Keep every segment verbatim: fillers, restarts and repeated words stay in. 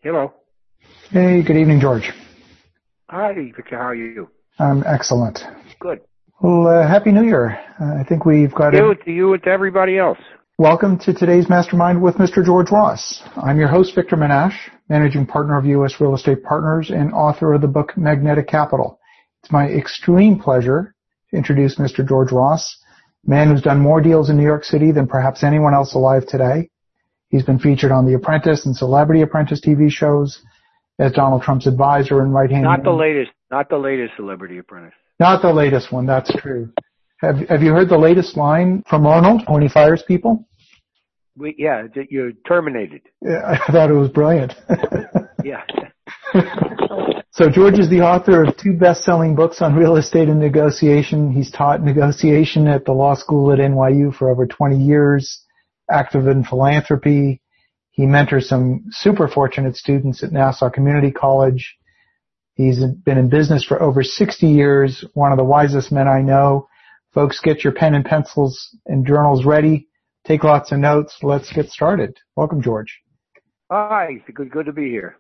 Hello. Hey, good evening, George. Hi, Victor. How are you? I'm excellent. Good. Well, uh, Happy New Year. Uh, I think we've got to you, a... to you and to everybody else. Welcome to today's Mastermind with Mister George Ross. I'm your host, Victor Menashe, managing partner of U S Real Estate Partners and author of the book Magnetic Capital. It's my extreme pleasure to introduce Mister George Ross, a man who's done more deals in New York City than perhaps anyone else alive today. He's been featured on The Apprentice and Celebrity Apprentice T V shows as Donald Trump's advisor and right-hand man. Not the latest, not the latest Celebrity Apprentice. Not the latest one, that's true. Have Have you heard the latest line from Arnold when he fires people? We, yeah, you're terminated. Yeah, I thought it was brilliant. Yeah. So George is the author of two best-selling books on real estate and negotiation. He's taught negotiation at the law school at N Y U for over twenty years, active in philanthropy. He mentors some super fortunate students at Nassau Community College. He's been in business for over sixty years, one of the wisest men I know. Folks, get your pen and pencils and journals ready. Take lots of notes. Let's get started. Welcome, George. Hi, good, good to be here.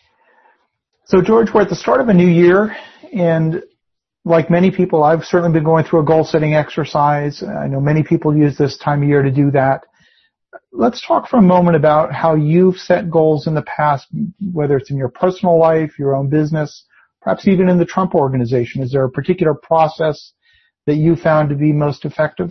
So, George, we're at the start of a new year, and like many people, I've certainly been going through a goal-setting exercise. I know many people use this time of year to do that. Let's talk for a moment about how you've set goals in the past, whether it's in your personal life, your own business, perhaps even in the Trump organization. Is there a particular process that you found to be most effective?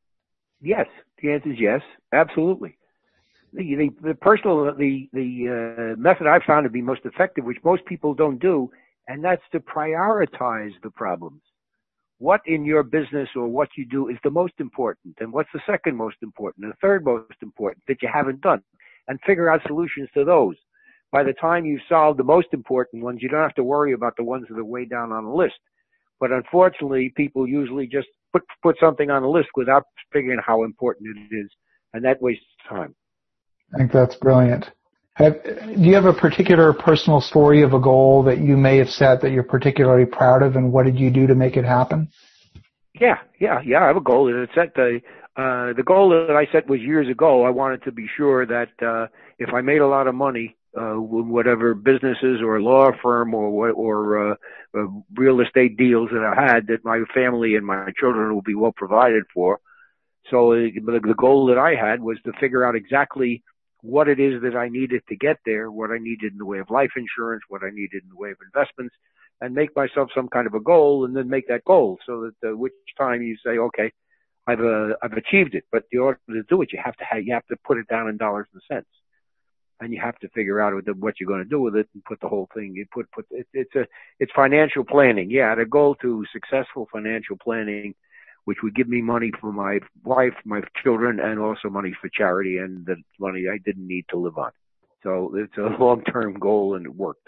Yes, the answer is yes, absolutely. The, the, the personal, the, the uh, method I've found to be most effective, which most people don't do, and that's to prioritize the problems. What in your business or what you do is the most important, and what's the second most important, and the third most important that you haven't done, and figure out solutions to those. By the time you solve the most important ones, you don't have to worry about the ones that are way down on the list. But unfortunately, people usually just put put something on the list without figuring how important it is, and that wastes time. I think that's brilliant. Have, do you have a particular personal story of a goal that you may have set that you're particularly proud of, and what did you do to make it happen? Yeah, yeah, yeah. I have a goal. It's set the uh, the goal that I set was years ago. I wanted to be sure that uh, if I made a lot of money, uh, whatever businesses or law firm or or uh, uh, real estate deals that I had, that my family and my children will be well provided for. So uh, the goal that I had was to figure out exactly what it is that I needed to get there, what I needed in the way of life insurance, what I needed in the way of investments, and make myself some kind of a goal, and then make that goal so that uh, which time you say, okay, I've uh, I've achieved it. But in order to do it, you have to have, you have to put it down in dollars and cents, and you have to figure out what you're going to do with it and put the whole thing. You put put it, it's a it's financial planning. Yeah, the goal to successful financial planning, which would give me money for my wife, my children, and also money for charity, and the money I didn't need to live on. So it's a long-term goal, and it worked.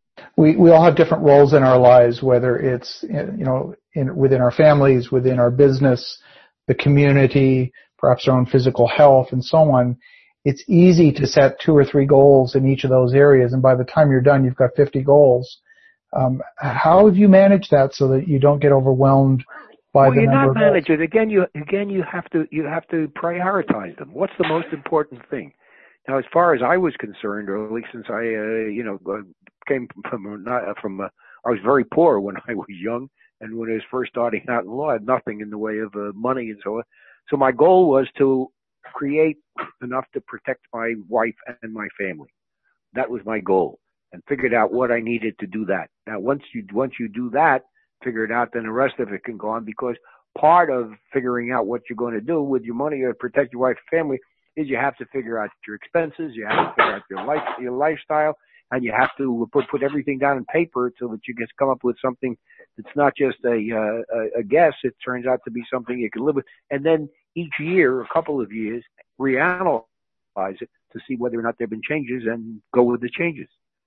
We we all have different roles in our lives, whether it's, you know, in, within our families, within our business, the community, perhaps our own physical health, and so on. It's easy to set two or three goals in each of those areas, and by the time you're done, you've got fifty goals. Um, how have you managed that so that you don't get overwhelmed by well, the you're number not of managers. Again, you again you have to you have to prioritize them. What's the most important thing? Now, as far as I was concerned, or at least since I uh, you know came from not from uh, I was very poor when I was young, and when I was first starting out in law, I had nothing in the way of uh, money and so on. So my goal was to create enough to protect my wife and my family. That was my goal, and figured out what I needed to do that. Now, once you once you do that, figure it out, then the rest of it can go on, because part of figuring out what you're going to do with your money or protect your wife and family is you have to figure out your expenses, you have to figure out your life, your lifestyle, and you have to put put everything down on paper so that you can come up with something that's not just a, uh, a a guess. It turns out to be something you can live with, and then each year, a couple of years, reanalyze it to see whether or not there have been changes and go with the changes.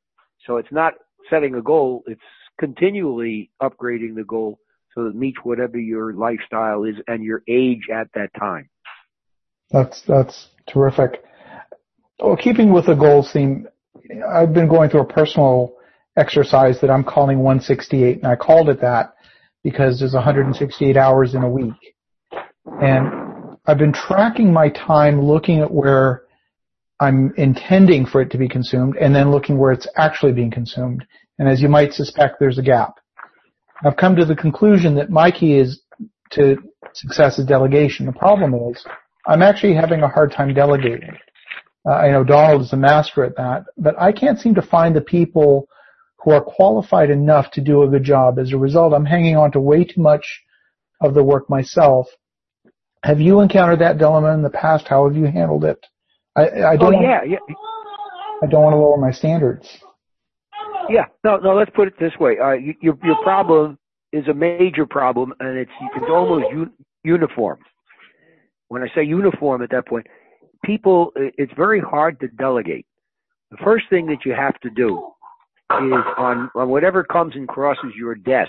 So it's not setting a goal; it's continually upgrading the goal so that it meets whatever your lifestyle is and your age at that time. That's that's terrific. Well, keeping with the goals theme, I've been going through a personal exercise that I'm calling one sixty-eight, and I called it that because there's one hundred sixty-eight hours in a week. And I've been tracking my time, looking at where I'm intending for it to be consumed, and then looking where it's actually being consumed. And as you might suspect, there's a gap. I've come to the conclusion that my key is to success is delegation. The problem is I'm actually having a hard time delegating. Uh, I know Donald is a master at that, but I can't seem to find the people who are qualified enough to do a good job. As a result, I'm hanging on to way too much of the work myself. Have you encountered that dilemma in the past? How have you handled it? I, I don't. Oh, yeah, yeah. I don't want to lower my standards. Yeah, no, no. Let's put it this way: uh, you, your your problem is a major problem, and it's it's almost un, uniform. When I say uniform, at that point, people, it's very hard to delegate. The first thing that you have to do is on, on whatever comes and crosses your desk,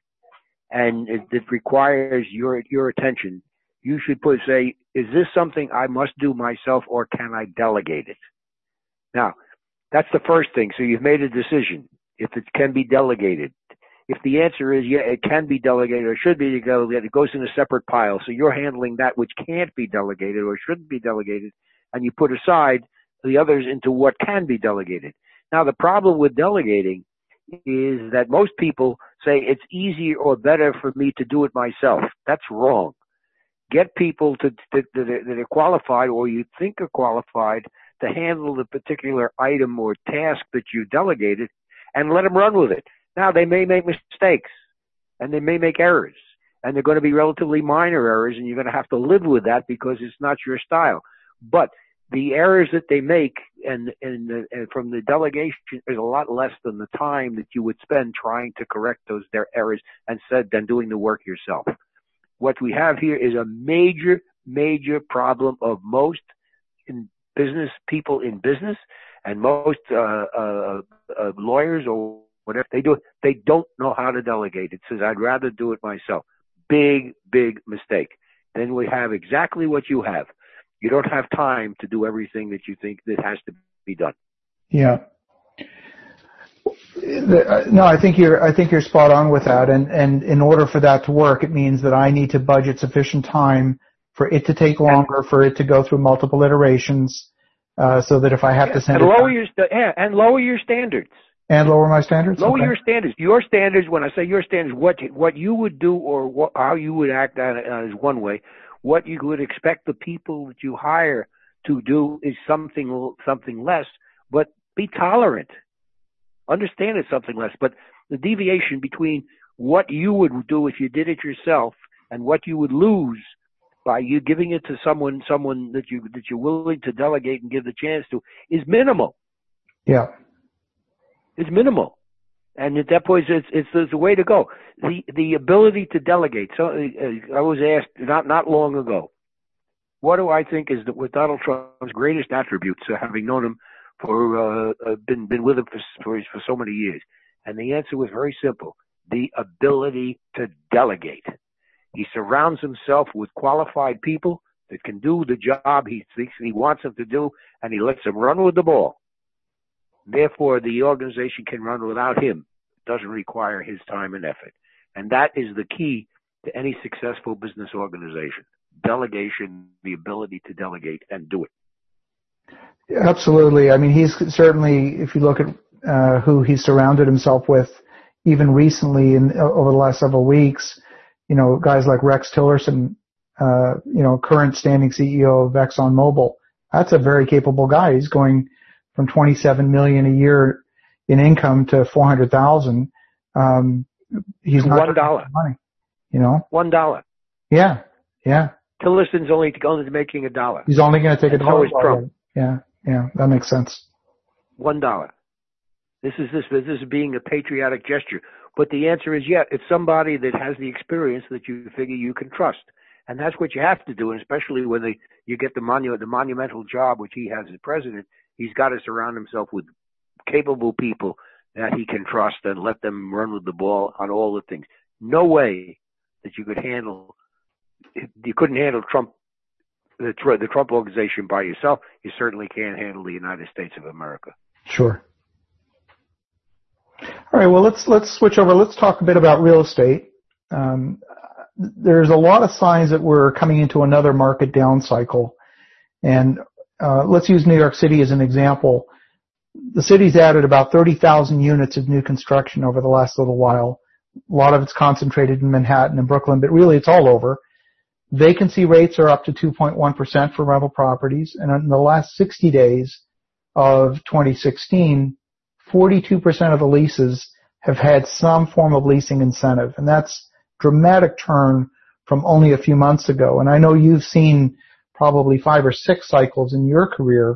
and it, it requires your your attention. You should put say, is this something I must do myself, or can I delegate it? Now, that's the first thing. So you've made a decision if it can be delegated. If the answer is, yeah, it can be delegated or should be delegated, it goes in a separate pile. So you're handling that which can't be delegated or shouldn't be delegated, and you put aside the others into what can be delegated. Now, the problem with delegating is that most people say it's easier or better for me to do it myself. That's wrong. Get people to, to, to, that are qualified or you think are qualified to handle the particular item or task that you delegated and let them run with it. Now, they may make mistakes and they may make errors, and they're going to be relatively minor errors, and you're going to have to live with that because it's not your style. But the errors that they make and, and, the, and from the delegation is a lot less than the time that you would spend trying to correct those their errors and said than doing the work yourself. What we have here is a major, major problem of most in business people in business and most uh, uh, uh, lawyers or whatever they do. They don't know how to delegate. It says, I'd rather do it myself. Big, big mistake. Then we have exactly what you have. You don't have time to do everything that you think that has to be done. Yeah. No, I think you're, I think you're spot on with that. And, and in order for that to work, it means that I need to budget sufficient time for it to take longer, for it to go through multiple iterations, uh, so that if I have yeah, to send and it lower your, yeah, and lower your standards. And lower my standards? Lower okay. your standards. Your standards, when I say your standards, what, what you would do or what, how you would act on it is one way. What you would expect the people that you hire to do is something, something less, but be tolerant. Understand it's something less, but the deviation between what you would do if you did it yourself and what you would lose by you giving it to someone, someone that you, that you're willing to delegate and give the chance to is minimal. Yeah. It's minimal. And at that point, it's, it's, it's the way to go. The, the ability to delegate. So uh, I was asked not, not long ago, what do I think is the, with Donald Trump's greatest attributes, uh, having known him for, uh, uh, been, been with him for, for, for so many years? And the answer was very simple. The ability to delegate. He surrounds himself with qualified people that can do the job he thinks he wants them to do, and he lets them run with the ball. Therefore, the organization can run without him. It doesn't require his time and effort. And that is the key to any successful business organization. Delegation, the ability to delegate and do it. Absolutely. I mean, he's certainly, if you look at uh, who he's surrounded himself with, even recently in over the last several weeks, you know, guys like Rex Tillerson, uh, you know, current standing C E O of ExxonMobil. That's a very capable guy. He's going from twenty-seven million a year in income to four hundred thousand. Um, he's not one dollar money, you know, one dollar. Yeah, yeah. Tillerson's only only making a dollar. He's only going to take a dollar. So is Trump. Yeah, yeah, that makes sense. One dollar. This is this this is being a patriotic gesture. But the answer is, yeah, it's somebody that has the experience that you figure you can trust. And that's what you have to do, and especially when they, you get the, monu- the monumental job which he has as president, he's got to surround himself with capable people that he can trust and let them run with the ball on all the things. No way that you could handle, you couldn't handle Trump, the, the Trump organization by yourself. You certainly can't handle the United States of America. Sure. All right, well, let's let's switch over. Let's talk a bit about real estate. Um, there's a lot of signs that we're coming into another market down cycle, and uh, let's use New York City as an example. The city's added about thirty thousand units of new construction over the last little while. A lot of it's concentrated in Manhattan and Brooklyn, but really it's all over. Vacancy rates are up to two point one percent for rental properties, and in the last sixty days of twenty sixteen, forty-two percent of the leases have had some form of leasing incentive, and that's a dramatic turn from only a few months ago. And I know you've seen probably five or six cycles in your career.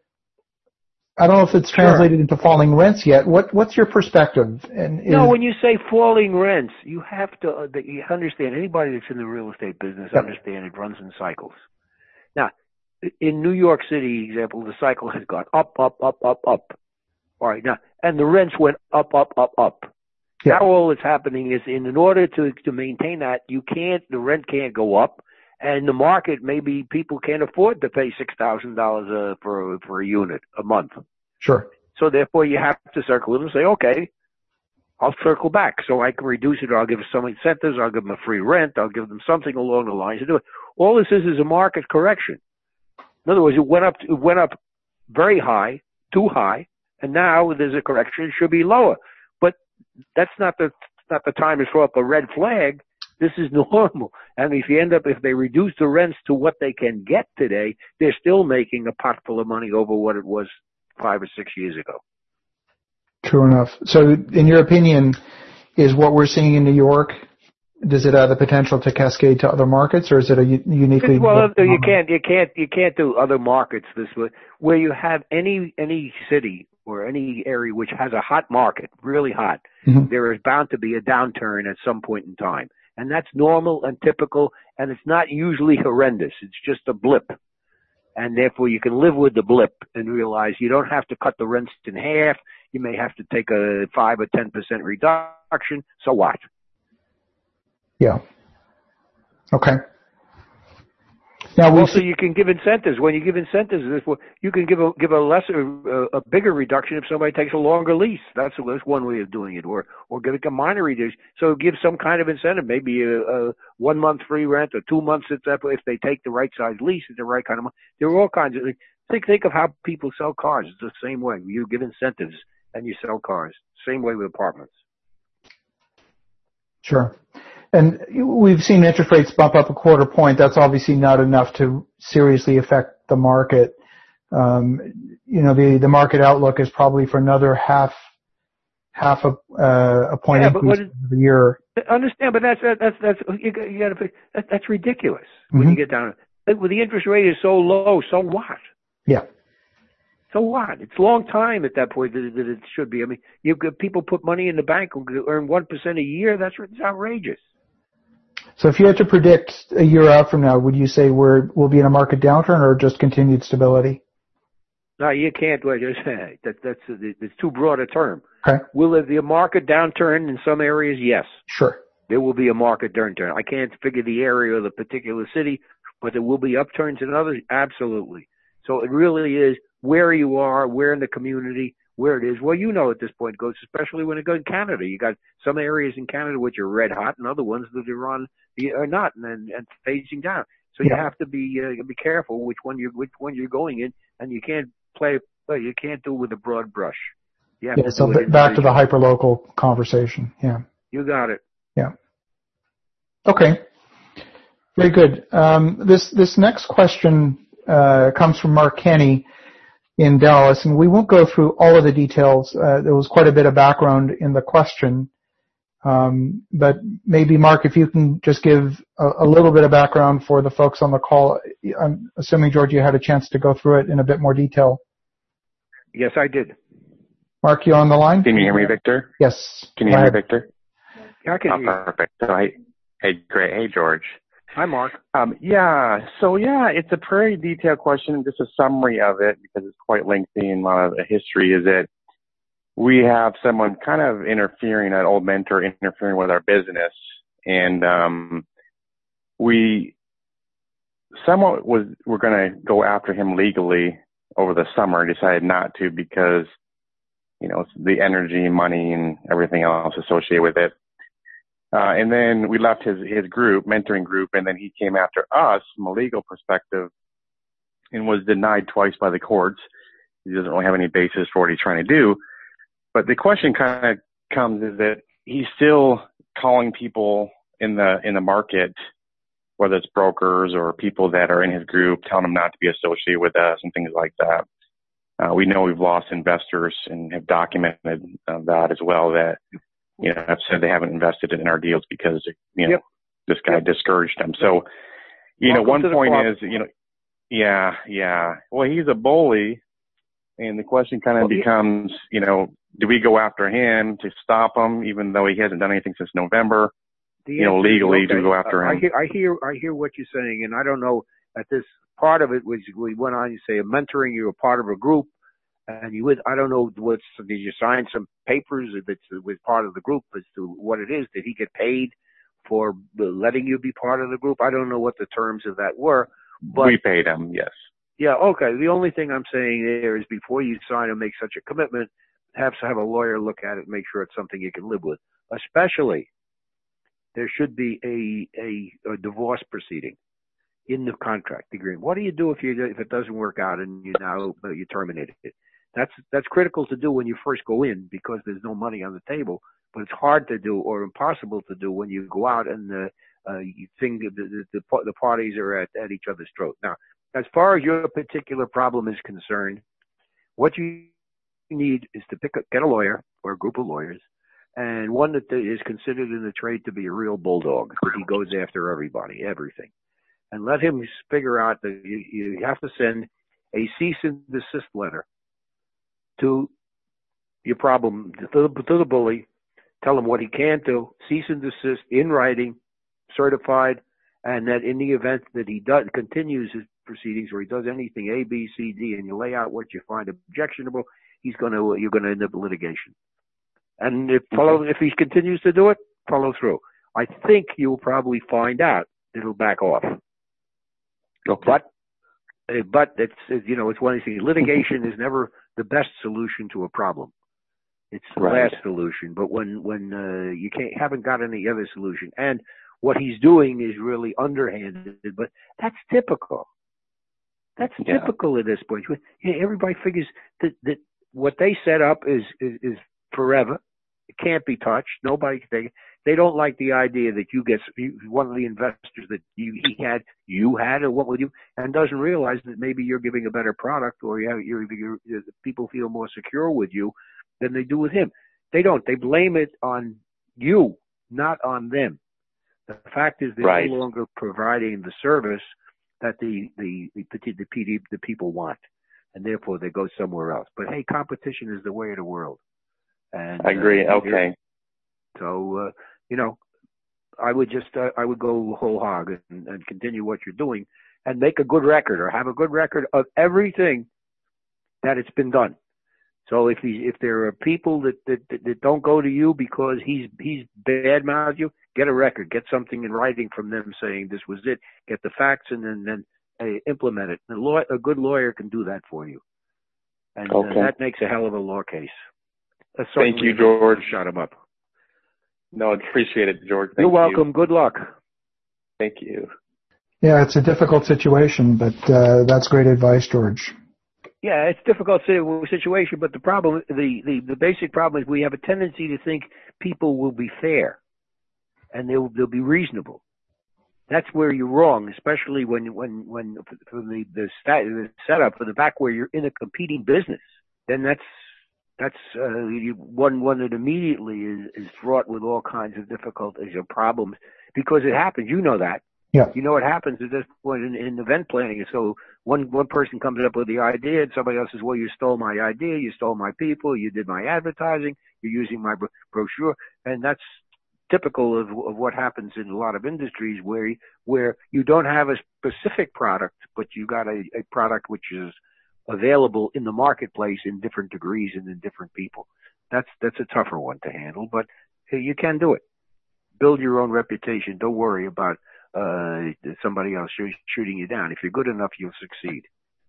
I don't know if it's translated sure. into falling rents yet. What What's your perspective? And is, no, when you say falling rents, you have to uh, you understand. Anybody that's in the real estate business yep. understand it runs in cycles. Now, in New York City, example, the cycle has gone up, up, up, up, up. All right, now, and the rents went up, up, up, up. Yeah. Now all that's happening is in, in order to to maintain that, you can't, the rent can't go up, and the market, maybe people can't afford to pay six thousand dollars uh, for for a unit a month. Sure. So therefore, you have to circle them and say, okay, I'll circle back so I can reduce it, or I'll give them some incentives, I'll give them a free rent, I'll give them something along the lines to do it. All this is is a market correction. In other words, it went up, it went up very high, too high, and now there's a correction. It should be lower, but that's not the not the time to throw up a red flag. This is normal. And if you end up, if they reduce the rents to what they can get today, they're still making a pot full of money over what it was five or six years ago. True enough. So in your opinion, is what we're seeing in New York, does it have the potential to cascade to other markets, or is it a uniquely? Well, you can't, you can't, you can't do other markets this way. Where you have any, any city or any area which has a hot market, really hot, mm-hmm. there is bound to be a downturn at some point in time. And that's normal and typical, and it's not usually horrendous. It's just a blip. And therefore you can live with the blip and realize you don't have to cut the rents in half. You may have to take a five or ten percent reduction. So what? Yeah. Okay. Now also, see- you can give incentives. When you give incentives, you can give a give a lesser, a, a bigger reduction if somebody takes a longer lease. That's, that's one way of doing it. Or or give a minor reduction. So give some kind of incentive, maybe a, a one month free rent or two months if if they take the right size lease at the right kind of money. There are all kinds of things. Think think of how people sell cars. It's the same way. You give incentives and you sell cars. Same way with apartments. Sure. And we've seen interest rates bump up a quarter point. That's obviously not enough to seriously affect the market. Um, you know, the, the market outlook is probably for another half, half a, uh, a point yeah, increase every year. Understand, but that's, that's, that's, you got, you got to, that, that's ridiculous when mm-hmm. you get down. When the interest rate is so low, so what? Yeah. So what? It's a long time at that point that, that it should be. I mean, you've got people put money in the bank who earn one percent a year. That's it's outrageous. So if you had to predict a year out from now, would you say we're, we'll be in a market downturn or just continued stability? No, you can't. Well, that, that's it's too broad a term. Okay. Will there be a market downturn in some areas? Yes. Sure. There will be a market downturn. I can't figure the area or the particular city, but there will be upturns in others. Absolutely. So it really is where you are, where in the community, where it is. Well, you know at this point goes, especially when it goes in Canada. You got some areas in Canada which are red hot, and other ones that are on are not, and and phasing down. So yeah. you have to be uh, be careful which one you which one you're going in, and you can't play. Well, you can't do it with a broad brush. You have yeah. To so b- back to the hyperlocal conversation. Yeah. You got it. Yeah. Okay. Very good. Um, this this next question uh, comes from Mark Kenny in Dallas, and we won't go through all of the details. Uh, there was quite a bit of background in the question. Um, but maybe, Mark, if you can just give a, a little bit of background for the folks on the call. I'm assuming, George, you had a chance to go through it in a bit more detail. Yes, I did. Mark, you on the line? Can you hear me, Victor? Yes. Can you hear me, Victor? Yeah, I can oh, hear you. Perfect. So, I, hey, great. Hey, George. Hi, Mark. Um, yeah, so yeah, it's a pretty detailed question, just a summary of it because it's quite lengthy and a lot of the history is that we have someone kind of interfering, an old mentor interfering with our business, and um, we somewhat was we're going to go after him legally over the summer, decided not to because, you know, the energy, money, and everything else associated with it. Uh, and then we left his, his group, mentoring group, and then he came after us from a legal perspective. and was denied twice by the courts. He doesn't really have any basis for what he's trying to do. But the question kind of comes is that he's still calling people in the in the market, whether it's brokers or people that are in his group, telling them not to be associated with us and things like that. Uh, we know we've lost investors and have documented uh, that as well, that, you know, have said they haven't invested in our deals because, you know, yep. this guy yep. discouraged them. So, you Welcome know, one point is, you know, yeah, yeah. Well, he's a bully, and the question kind of well, becomes, you know, do we go after him to stop him, even though he hasn't done anything since November? The you know, legally, okay. do we go after him? I hear, I hear, I hear what you're saying, and I don't know that this part of it was we went on. You say a mentoring, you were part of a group, and you would. I don't know what's. Did you sign some papers that was part of the group as to what it is? Did he get paid for letting you be part of the group? I don't know what the terms of that were. But we paid him, yes. Yeah, okay. The only thing I'm saying there is before you sign and make such a commitment, have to have a lawyer look at it and make sure it's something you can live with. Especially, there should be a, a, a divorce proceeding in the contract agreement. What do you do if you if it doesn't work out and you now uh, you terminate it? That's that's critical to do when you first go in because there's no money on the table. But it's hard to do or impossible to do when you go out and the uh, you think the, the the the parties are at, at each other's throat. Now, as far as your particular problem is concerned, what you need is to pick a, get a lawyer or a group of lawyers, and one that is considered in the trade to be a real bulldog. He goes after everybody, everything, and let him figure out that you, you have to send a cease and desist letter to your problem to the, to the bully. Tell him what he can't do, cease and desist in writing, certified, and that in the event that he does continues his proceedings or he does anything A, B, C, D, and you lay out what you find objectionable, he's going to you're going to end up in litigation. And if follow if he continues to do it, follow through. I think you'll probably find out it'll back off. Okay. But but it's you know it's one of these things. Litigation is never the best solution to a problem. It's the right. last solution. But when when uh, you can't haven't got any other solution, and what he's doing is really underhanded, but that's typical. That's yeah. typical at this point. Everybody figures that, that what they set up is, is, is forever. It can't be touched. Nobody can take it. They don't like the idea that you get one of the investors that you, he had, you had, or what with you, and doesn't realize that maybe you're giving a better product or you have, you're, you're, you're, people feel more secure with you than they do with him. They don't. They blame it on you, not on them. The fact is they're right. no longer providing the service that the the the, the, the, the people want, and therefore they go somewhere else. But hey, competition is the way of the world. And I agree. Uh, okay. So uh, you know, I would just uh, I would go whole hog and, and continue what you're doing, and make a good record or have a good record of everything that it's been done. So if he, if there are people that, that, that don't go to you because he's, he's bad-mouthed you, get a record, get something in writing from them saying this was it, get the facts and then, then uh, implement it. And a, law, a good lawyer can do that for you. And okay. uh, that makes a hell of a law case. That's Thank you, George. Shut him up. No, I appreciate it, George. Thank You're welcome. You. Good luck. Thank you. Yeah, it's a difficult situation, but uh, that's great advice, George. Yeah, it's a difficult situation, but the problem, the, the, the basic problem is we have a tendency to think people will be fair and they'll, they'll be reasonable. That's where you're wrong, especially when, when, when from the, the, stat, the setup for the back where you're in a competing business. Then that's, that's, uh, you, one, one that immediately is, is fraught with all kinds of difficulties or problems because it happens. You know that. Yeah. You know what happens at this point in, in event planning. So one one person comes up with the idea, and somebody else says, "Well, you stole my idea, you stole my people, you did my advertising, you're using my bro- brochure," and that's typical of, of what happens in a lot of industries where where you don't have a specific product, but you got a, a product which is available in the marketplace in different degrees and in different people. That's that's a tougher one to handle, but hey, you can do it. Build your own reputation. Don't worry about uh somebody else sh- shooting you down. If you're good enough, you'll succeed.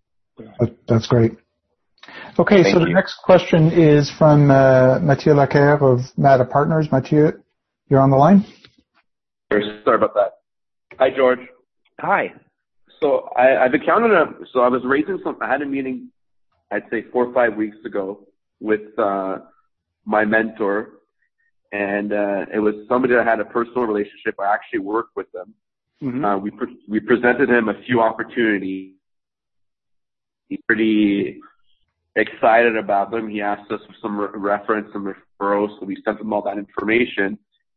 That's great. Okay, Thank so you. The next question is from uh, Mathieu Lacaire of Mata Partners. Mathieu, you're on the line. Sorry about that. Hi, George. Hi. so I, I've encountered a, so I was raising some, I had a meeting, I'd say four or five weeks ago with, uh, my mentor, and, uh, it was somebody that had a personal relationship. I actually worked with them. Mm-hmm. Uh, we, pre- we presented him a few opportunities. He's pretty excited about them. He asked us for some re- reference and referrals, so we sent him all that information,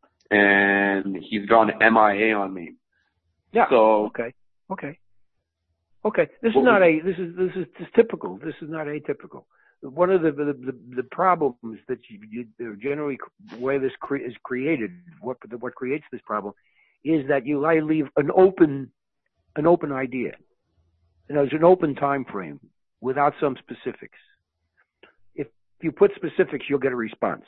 and he's gone M I A on me. Yeah. So okay. Okay. Okay. This is not a. This is this is this is typical. This is not atypical. One of the the the, the problems that you, you generally where this cre- is created, what what creates this problem, is that you leave an open an open idea. You know, there's an open time frame without some specifics. If you put specifics, you'll get a response.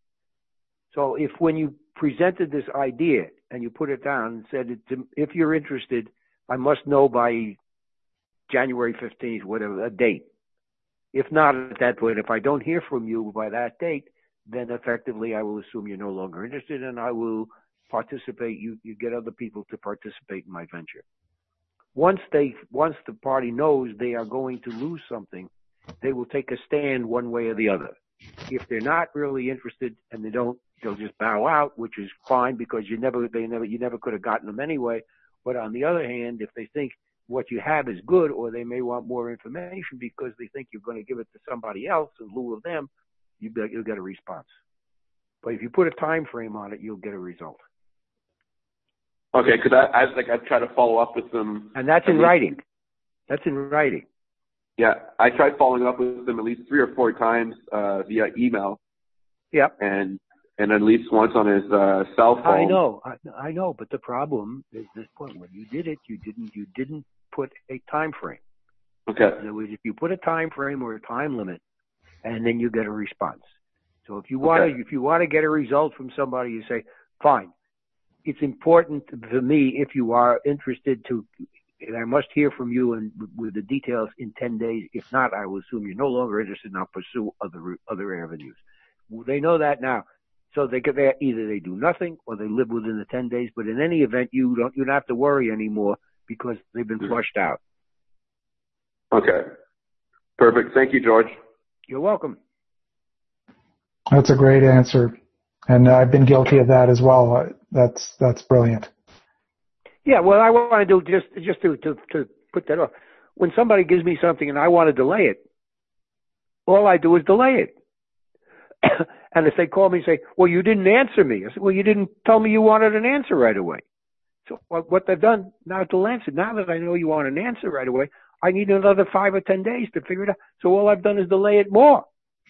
So if when you presented this idea and you put it down and said, if you're interested, I must know by January fifteenth, whatever, a date. If not at that point, if I don't hear from you by that date, then effectively I will assume you're no longer interested, and I will participate. You, you get other people to participate in my venture. Once they, once the party knows they are going to lose something, they will take a stand one way or the other. If they're not really interested and they don't, they'll just bow out, which is fine because you never, they never, you never could have gotten them anyway. But on the other hand, if they think what you have is good, or they may want more information because they think you're going to give it to somebody else in lieu of them, you you'll get a response. But if you put a time frame on it, you'll get a result. Okay, because I, I like I've tried to follow up with them, and that's in least, writing. That's in writing. Yeah, I tried following up with them at least three or four times uh, via email. Yep. And and at least once on his uh, cell phone. I know, I, I know, but the problem is this point: when you did it, you didn't, you didn't put a time frame. Okay. In other words, if you put a time frame or a time limit, and then you get a response. So if you want okay. to, if you want to get a result from somebody, you say, fine. It's important for me, if you are interested to, and I must hear from you and with the details in ten days. If not, I will assume you're no longer interested and I'll pursue other, other avenues. Well, they know that now. So they could, they, either they do nothing or they live within the ten days, but in any event, you don't, you don't have to worry anymore because they've been flushed out. Okay. Perfect. Thank you, George. You're welcome. That's a great answer. And I've been guilty of that as well. That's that's brilliant. Yeah, well, I want to do just just to, to to put that off. When somebody gives me something and I want to delay it, all I do is delay it. And if they call me and say, "Well, you didn't answer me," I said, "Well, you didn't tell me you wanted an answer right away." So what they've done now to answer, now that I know you want an answer right away, I need another five or ten days to figure it out. So all I've done is delay it more.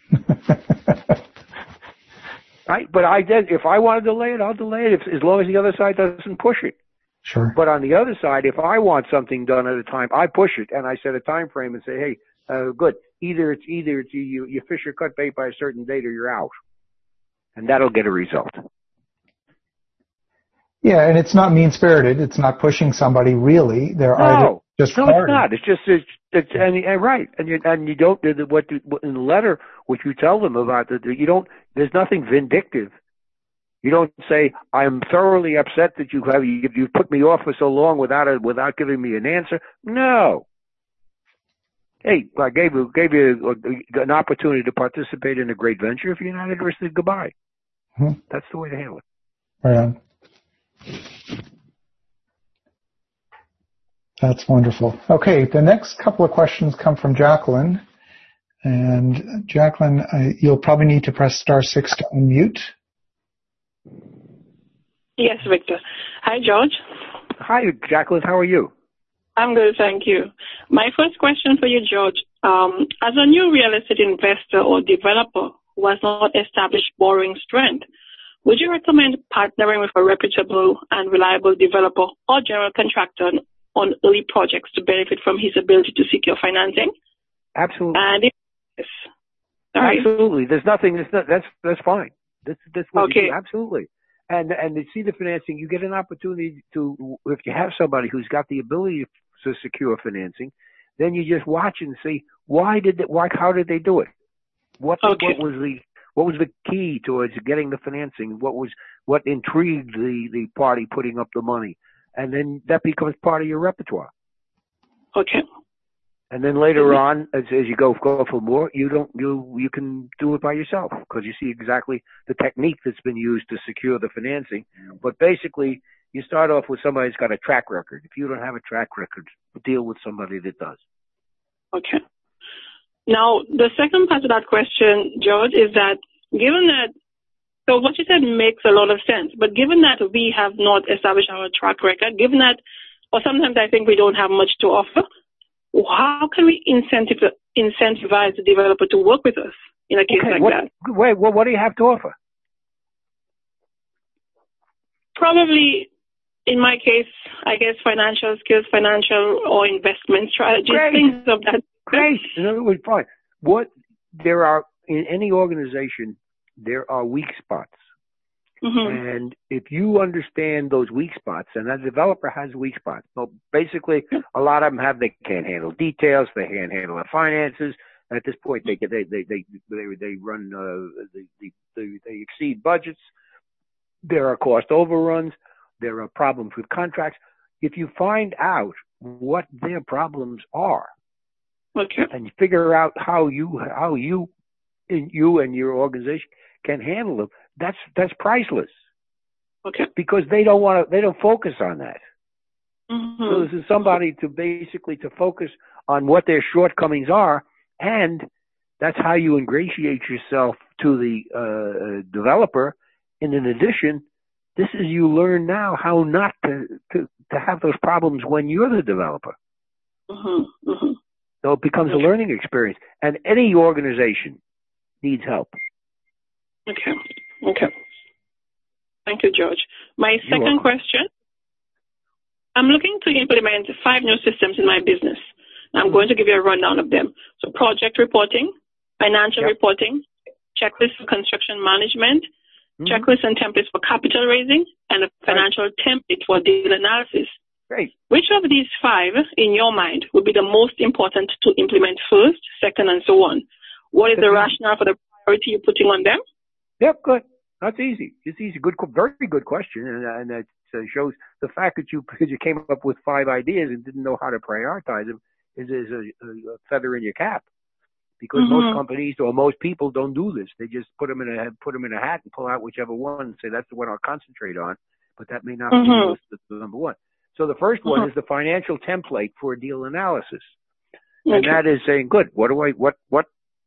Right? But I did, if I want to delay it, I'll delay it if, as long as the other side doesn't push it. Sure. But on the other side, if I want something done at a time, I push it and I set a time frame and say, hey, uh, good. Either it's either it's you, you fish or cut bait by a certain date or you're out. And that'll get a result. Yeah, and it's not mean-spirited. It's not pushing somebody really. They're no. either just No, hard. it's not. It's just, it's, it's and, and right. And you, and you don't, what, what in the letter, what you tell them about, the, you don't, there's nothing vindictive. You don't say, I'm thoroughly upset that you have, you, you put me off for so long without a, without giving me an answer. No. Hey, I gave you, gave you an opportunity to participate in a great venture. If you're not interested, goodbye. Hmm. That's the way to handle it. Right on. That's wonderful. Okay, the next couple of questions come from Jacqueline. And Jacqueline, I, you'll probably need to press star six to unmute. Yes, Victor. Hi, George. Hi, Jacqueline. How are you? I'm good, thank you. My first question for you, George. Um, as a new real estate investor or developer who has not established borrowing strength, would you recommend partnering with a reputable and reliable developer or general contractor on, on early projects to benefit from his ability to secure financing? Absolutely. And if, yes. Sorry. Absolutely. There's nothing. That's not, that's that's fine. That's that's what okay. you do. Absolutely. And and to see the financing, you get an opportunity to, if you have somebody who's got the ability to secure financing, then you just watch and see why did they, why how did they do it? What okay. what was the what was the key towards getting the financing? What was what intrigued the the party putting up the money? And then that becomes part of your repertoire. Okay. And then later on, as, as you go go for more, you don't you you can do it by yourself because you see exactly the technique that's been used to secure the financing. But basically, you start off with somebody who's got a track record. If you don't have a track record, deal with somebody that does. Okay. Now, the second part of that question, George, is that given that, so what you said makes a lot of sense, but given that we have not established our track record, given that, or sometimes I think we don't have much to offer, how can we incentiv- incentivize the developer to work with us in a case okay, like what, that? Wait, well, what do you have to offer? Probably, in my case, I guess financial skills, financial or investment strategies, Great. things of that. Great. In other words, fine. What there are in any organization, there are weak spots. Mm-hmm. And if you understand those weak spots, and a developer has weak spots, so basically a lot of them have, they can't handle details, they can't handle the finances. At this point, they they they they they, they run uh, they, they they exceed budgets. There are cost overruns. There are problems with contracts. If you find out what their problems are, okay, and you figure out how you how you you and your organization can handle them, that's that's priceless. Okay. Because they don't want to, they don't focus on that. Mm-hmm. So this is somebody to basically to focus on what their shortcomings are, and that's how you ingratiate yourself to the uh, developer. And in addition, this is you learn now how not to, to, to have those problems when you're the developer. Mm-hmm. Mm-hmm. So it becomes okay. a learning experience. And any organization needs help. Okay. Okay. Thank you, George. My You're second welcome. question. I'm looking to implement five new systems in my business. I'm Mm-hmm. going to give you a rundown of them. So project reporting, financial yep. reporting, checklist for construction management, mm-hmm. checklist and templates for capital raising, and a financial right. template for deal analysis. Great. Which of these five, in your mind, would be the most important to implement first, second, and so on? What is the rationale for the priority you're putting on them? Yep, good. That's easy. It's easy. Good, very good question, and, and that uh, shows the fact that you because you came up with five ideas and didn't know how to prioritize them is, is a, a feather in your cap. Because mm-hmm. most companies or most people don't do this. They just put them in a put them in a hat and pull out whichever one and say that's the one I'll concentrate on. But that may not mm-hmm. be the, the number one. So the first one mm-hmm. is the financial template for deal analysis, okay. and that is saying, good. What do I what what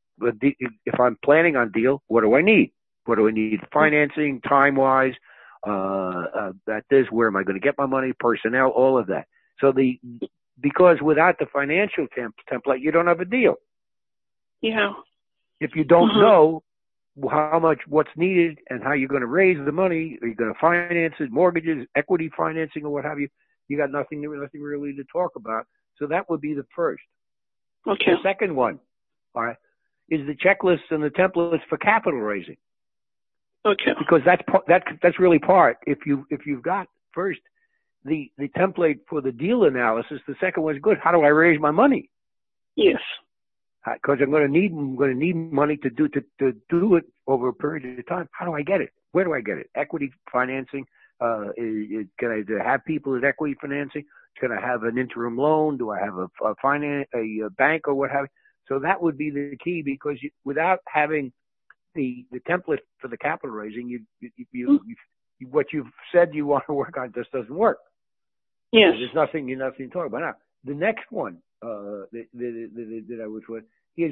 if I'm planning on deal? What do I need? What do I need? Financing, time-wise, uh, uh, that is, where am I going to get my money, personnel, all of that. So the, because without the financial temp- template, you don't have a deal. Yeah. If you don't mm-hmm. know how much, what's needed and how you're going to raise the money, are you going to finance it, mortgages, equity financing, or what have you, you got nothing, nothing really to talk about. So that would be the first. Okay. The second one, all right, is the checklists and the templates for capital raising. Okay. Because that's that that's really part. If you if you've got first the the template for the deal analysis, the second one is good. How do I raise my money? Yes. Because I'm going to need I'm going to need money to do to to do it over a period of time. How do I get it? Where do I get it? Equity financing. Uh, is, is, can I do I have people at equity financing? Can I have an interim loan? Do I have a, a finance a, a bank or what have you? So that would be the key, because you, without having the the template for the capital raising, you you, you, mm-hmm. you what you've said you want to work on just doesn't work. Yes. There's nothing you're nothing to talk about. Now, the next one uh, that, that, that, that I would put is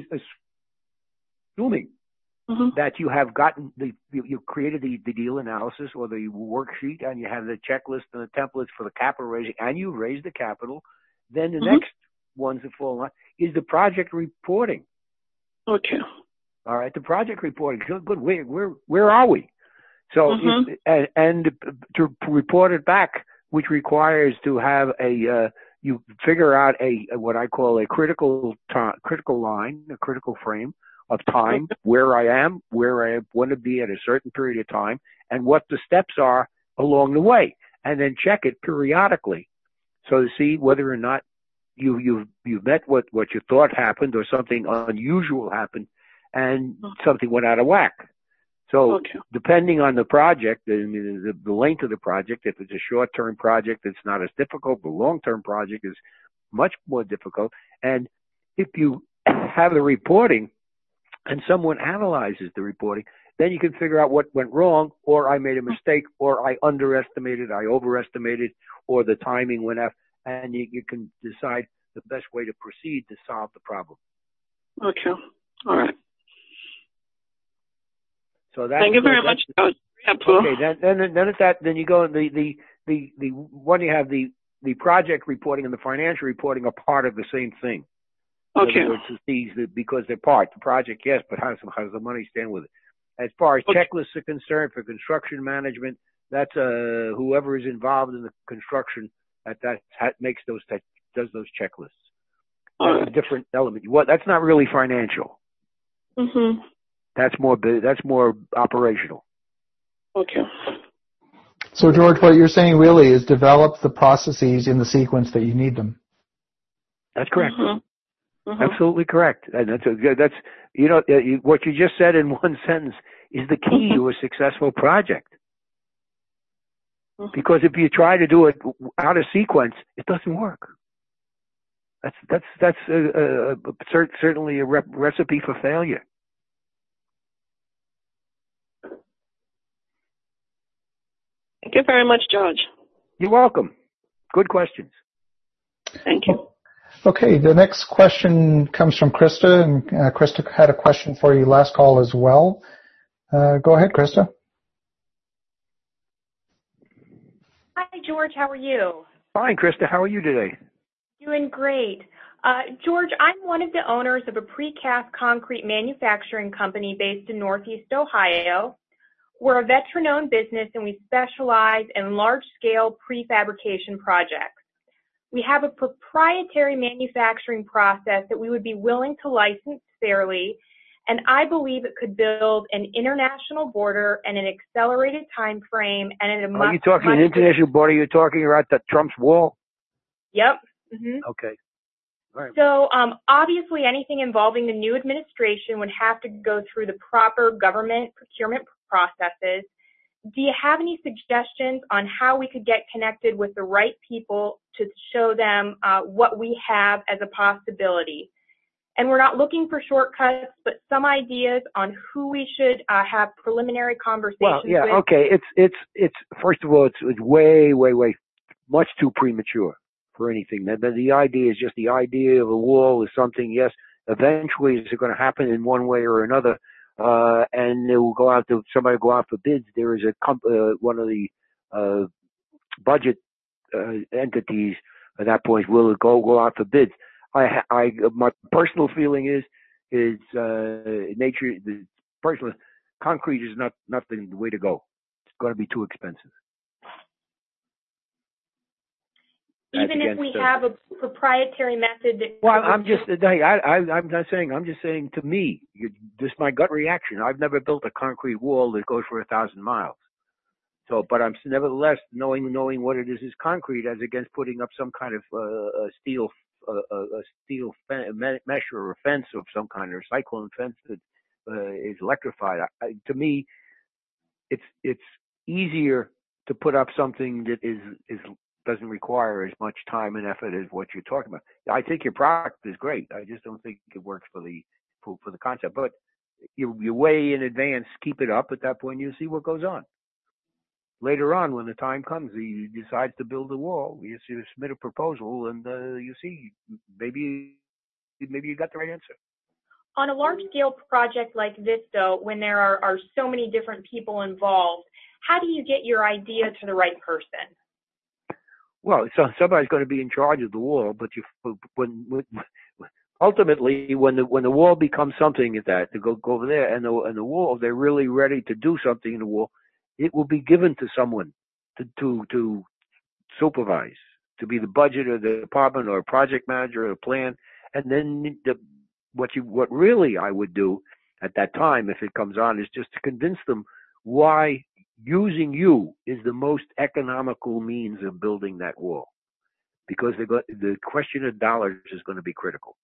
assuming mm-hmm. that you have gotten the you, you created the, the deal analysis or the worksheet, and you have the checklist and the templates for the capital raising, and you raised the capital. Then the mm-hmm. next ones that fall on is the project reporting. Okay. All right, the project reporting. Good. Where where where are we? So mm-hmm. if, and, and to report it back, which requires to have a uh, you figure out a what I call a critical time, critical line, a critical frame of time, okay. where I am, where I want to be at a certain period of time, and what the steps are along the way, and then check it periodically, so to see whether or not you you you met what what you thought happened, or something unusual happened, and something went out of whack. So okay. depending on the project, the, the, the length of the project, if it's a short-term project, it's not as difficult. The long-term project is much more difficult. And if you have the reporting and someone analyzes the reporting, then you can figure out what went wrong, or I made a mistake, or I underestimated, I overestimated, or the timing went off, and you, you can decide the best way to proceed to solve the problem. Okay. All right. So that, Thank you very much. Okay, then, then, then at that, then you go, the, the, the, the, when you have the, the project reporting and the financial reporting are part of the same thing. Okay. To see the, because they're part. The project, yes, but how does, how does the money stand with it? As far as okay. checklists are concerned for construction management, that's uh, whoever is involved in the construction that that makes those that does those checklists. That's All right. a different element. What that's not really financial. Mhm. That's more that's more operational. Okay. So George, what you're saying really is develop the processes in the sequence that you need them. That's correct. Mhm. Mm-hmm. Absolutely correct. And that's a, that's you know you, what you just said in one sentence is the key mm-hmm. to a successful project. Mm-hmm. Because if you try to do it out of sequence, it doesn't work. That's that's that's a, a, a, certainly a rep, recipe for failure. Thank you very much, George. You're welcome. Good questions. Thank you. Okay, the next question comes from Krista, and uh, Krista had a question for you last call as well. Uh, go ahead, Krista. Hi, George. How are you? Fine, Krista. How are you today? Doing great. Uh, George, I'm one of the owners of a precast concrete manufacturing company based in Northeast Ohio. We're a veteran-owned business, and we specialize in large-scale prefabrication projects. We have a proprietary manufacturing process that we would be willing to license fairly, and I believe it could build an international border and an accelerated time frame. And at a much, are you talking much an international border? You're talking about the Trump's wall? Yep. Mm-hmm. Okay. All right. So um, obviously, anything involving the new administration would have to go through the proper government procurement processes. Do you have any suggestions on how we could get connected with the right people to show them uh, what we have as a possibility? And we're not looking for shortcuts, but some ideas on who we should uh, have preliminary conversations well, yeah, with. okay. It's it's it's first of all, it's, it's way, way, way much too premature for anything. The, the, the idea is just the idea of a wall is something. Yes, eventually it's going to happen in one way or another. Uh, and it will go out to somebody go out for bids. There is a comp, uh, one of the uh, budget uh, entities at that point will go go out for bids. I, I, my personal feeling is is uh, nature. The personal concrete is not not the way to go. It's going to be too expensive. Even if we have a proprietary method that. Well, I'm just, I, I, I'm not saying, I'm just saying to me, you, this is my gut reaction. I've never built a concrete wall that goes for a thousand miles. So, but I'm nevertheless knowing, knowing what it is is concrete as against putting up some kind of uh, a steel, uh, a steel mesh or a fence of some kind, or cyclone fence that uh, is electrified. I, to me, it's, it's easier to put up something that is, is, doesn't require as much time and effort as what you're talking about. I think your product is great. I just don't think it works for the for, for the concept. But you you way in advance, keep it up. At that point, you see what goes on. Later on, when the time comes, he decides to build a wall. You, you submit a proposal, and uh, you see maybe maybe you got the right answer. On a large-scale project like this, though, when there are, are so many different people involved, how do you get your idea to the right person? Well, so somebody's going to be in charge of the wall, but you, when, when ultimately, when the when the wall becomes something like that, to go go over there, and the and the wall, they're really ready to do something in the wall, it will be given to someone to to to supervise, to be the budget or the department or a project manager or a plan, and then the, what you what really I would do at that time, if it comes on, is just to convince them why using you is the most economical means of building that wall, because the the question of dollars is going to be critical.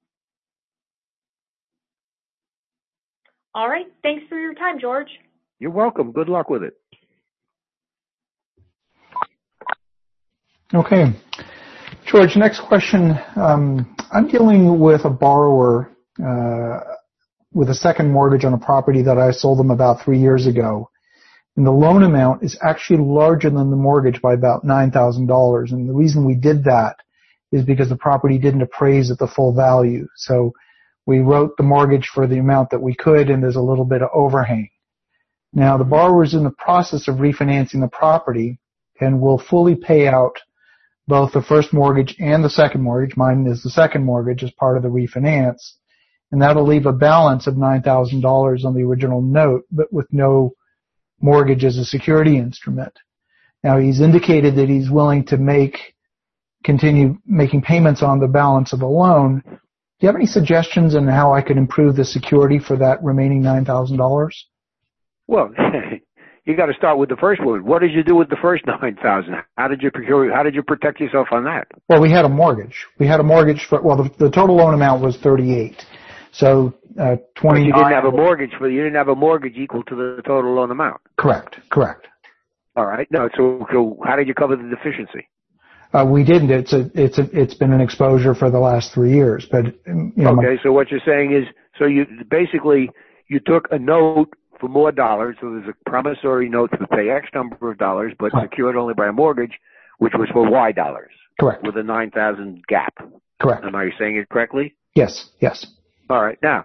All right. Thanks for your time, George. You're welcome. Good luck with it. Okay. George, next question. Um, I'm dealing with a borrower uh, with a second mortgage on a property that I sold them about three years ago. And the loan amount is actually larger than the mortgage by about nine thousand dollars. And the reason we did that is because the property didn't appraise at the full value. So we wrote the mortgage for the amount that we could, and there's a little bit of overhang. Now, the borrower is in the process of refinancing the property and will fully pay out both the first mortgage and the second mortgage. Mine is the second mortgage as part of the refinance. And that'll leave a balance of nine thousand dollars on the original note, but with no mortgage as a security instrument. Now, he's indicated that he's willing to make, continue making payments on the balance of the loan. Do you have any suggestions on how I could improve the security for that remaining nine thousand dollars? Well, you got to start with the first one. What did you do with the first nine thousand? How did you procure? How did you protect yourself on that? Well, we had a mortgage. We had a mortgage for. Well, the, the total loan amount was thirty-eight. So uh, twenty. You didn't have a mortgage for. You didn't have a mortgage equal to the total loan amount. Correct. Correct. All right. No. So, so how did you cover the deficiency? Uh, we didn't. It's a. It's a. It's been an exposure for the last three years. But you know, okay. My, so what you're saying is, so you basically you took a note for more dollars, so there's a promissory note to pay X number of dollars, but correct. Secured only by a mortgage, which was for Y dollars. Correct. With a nine thousand gap. Correct. Am I saying it correctly? Yes. Yes. All right. Now,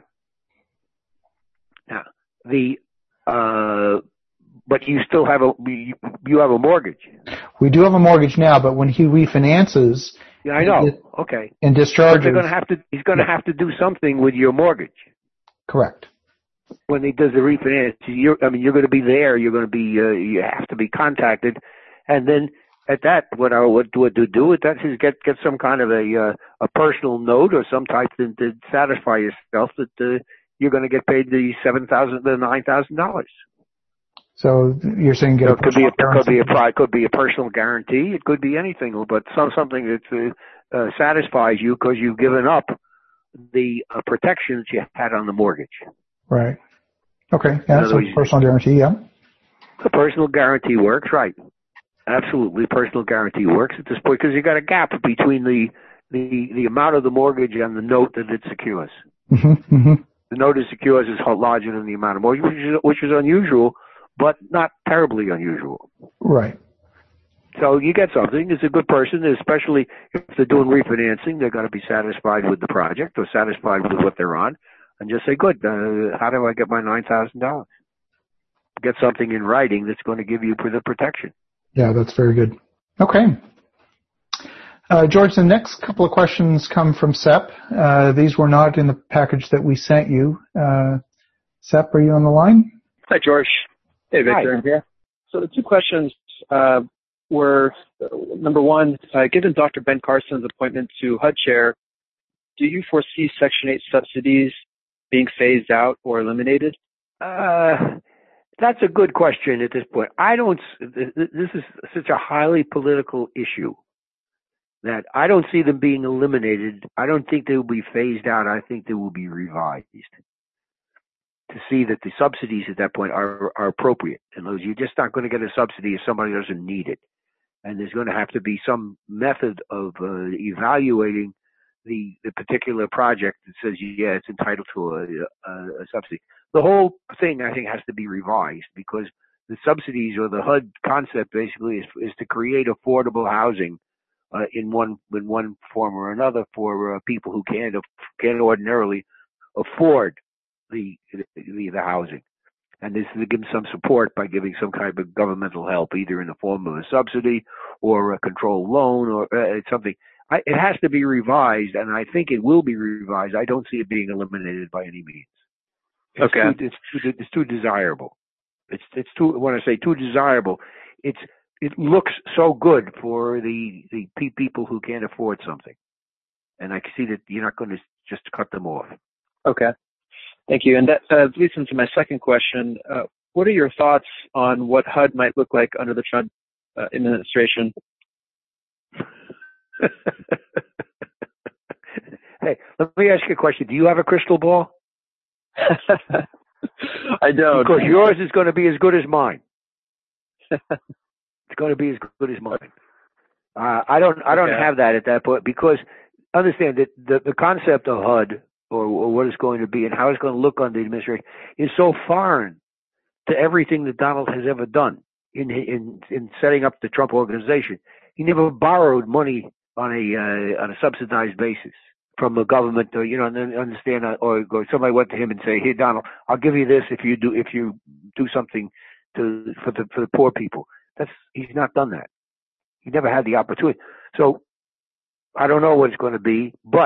now the uh, but you still have a you, you have a mortgage. We do have a mortgage now, but when he refinances, yeah, I know. It, okay. And discharges, they're going to have to. He's going to have to do something with your mortgage. Correct. When he does the refinance, you're, I mean, you're going to be there. You're going to be, uh, you have to be contacted, and then at that, what I would what to do with that is get get some kind of a uh, a personal note or some type to, to satisfy yourself that uh, you're going to get paid the seven thousand, the nine thousand dollars. So you're saying get so a it could be a guarantee. could be a could be a personal guarantee. It could be anything, but some something that uh, uh, satisfies you because you've given up the uh, protection that you had on the mortgage. Right. Okay. Yeah, that's a personal guarantee, yeah. The personal guarantee works, right. Absolutely, personal guarantee works at this point because you got a gap between the, the, the amount of the mortgage and the note that it secures. Mm-hmm, mm-hmm. The note it secures is larger than the amount of mortgage, which is, which is unusual, but not terribly unusual. Right. So you get something. It's a good person, especially if they're doing refinancing. They're going to be satisfied with the project or satisfied with what they're on. And just say, good, uh, how do I get my nine thousand dollars? Get something in writing that's going to give you the protection. Yeah, that's very good. Okay. Uh, George, the next couple of questions come from Sep. Uh, these were not in the package that we sent you. Uh, Sep, are you on the line? Hi, George. Hey, Victor. Hi. Here. So the two questions uh, were, uh, number one, uh, given Doctor Ben Carson's appointment to H U D chair, do you foresee Section eight subsidies being phased out or eliminated? Uh, that's a good question at this point. I don't, this is such a highly political issue that I don't see them being eliminated. I don't think they will be phased out. I think they will be revised to see that the subsidies at that point are, are appropriate. And those, you're just not going to get a subsidy if somebody doesn't need it. And there's going to have to be some method of uh, evaluating the, the particular project that says, yeah, it's entitled to a, a, a subsidy. The whole thing, I think, has to be revised because the subsidies or the H U D concept basically is, is to create affordable housing uh, in one in one form or another for uh, people who can't can't ordinarily afford the, the the housing. And this is to give them some support by giving some kind of governmental help, either in the form of a subsidy or a controlled loan or uh, something. I, it has to be revised, and I think it will be revised. I don't see it being eliminated by any means. It's okay. Too, it's, too, it's too desirable. It's it's too. When I say too desirable, it's it looks so good for the the pe- people who can't afford something, and I can see that you're not going to just cut them off. Okay. Thank you. And that uh, leads into my second question. Uh, what are your thoughts on what H U D might look like under the Trump uh, administration? Hey, let me ask you a question. Do you have a crystal ball? I don't. Because yours is going to be as good as mine. It's going to be as good as mine. Uh, I don't, I don't Okay. have that at that point because understand that the, the concept of H U D or, or what it's going to be and how it's going to look on the administration is so foreign to everything that Donald has ever done in in in setting up the Trump organization. He never borrowed money on a uh, on a subsidized basis from the government, or you know, and then understand, or, or somebody went to him and say, "Here, Donald, I'll give you this if you do if you do something to for the for the poor people." That's he's not done that. He never had the opportunity. So I don't know what it's going to be, but